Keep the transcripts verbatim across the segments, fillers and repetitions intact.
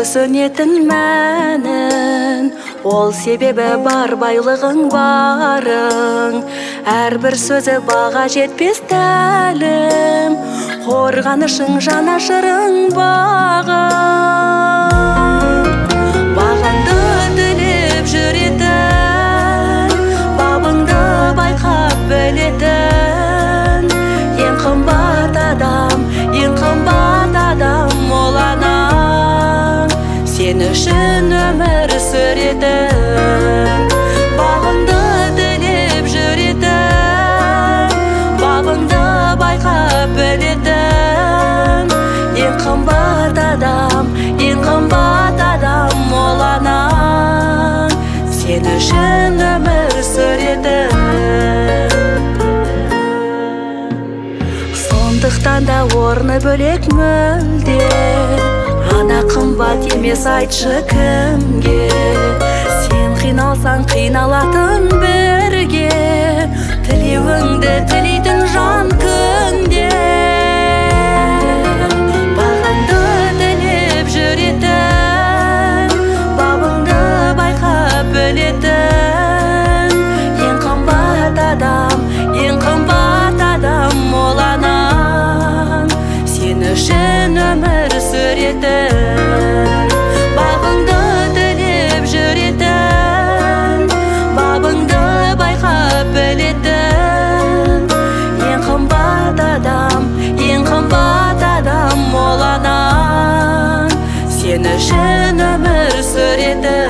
түсінетін мәнін, ол себебі бар байлығың барың, әрбір сөзі баға жетпес тәлім, қорғанышың жанашырың бағың. Бағыңды тілеп жүретін, бабыңды байқап білетін, ең қымбат адам, ең қымбат адам ол анаң, сен үшін өмір сүретін. Бағыңды тілеп жүретін, бабыңды байқап білетін, ең қымбат адам, ең қымбат адам ол анаң, сен үшін өмір сүретін. Сондықтан да орны бөлек мүлде, ана қымбат емес айтшы кімге. Сен қиналсаң қиналатын бірге, тілеуіңді тілейтін жан күнде. Бағыңды тілеп жүретін, бабыңды байқап білетін, ең қымбат адам, ең қымбат адам ол анаң, сен үшін өмір сүретін. Бағыңды тілеп жүретін, бабыңды байқап білетін, ең қымбат адам, ең қымбат адам ол анаң, сен үшін өмір сүретін.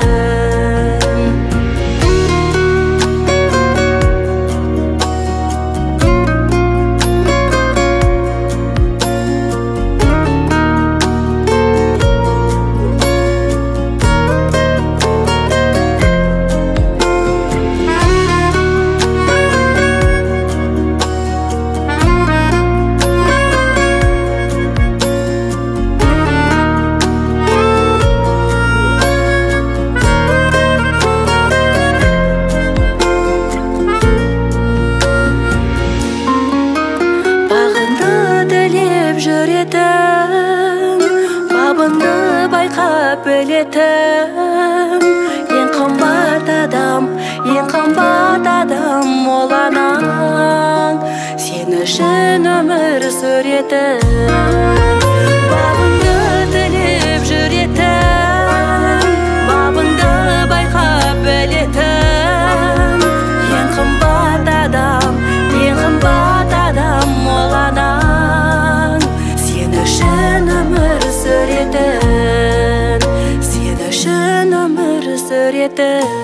Жүретін, бабыңды байқап білетін, ең қымбат адам, ең қымбат адам ол анаң, сен үшін өмір сүретін. Бабыңды тілеп жүретін, бабыңды байқап білетін, ең қымбат адам, ең қымбат адам ол анаң, сен үшін өмір сүретін, сен үшін өмір сүретін.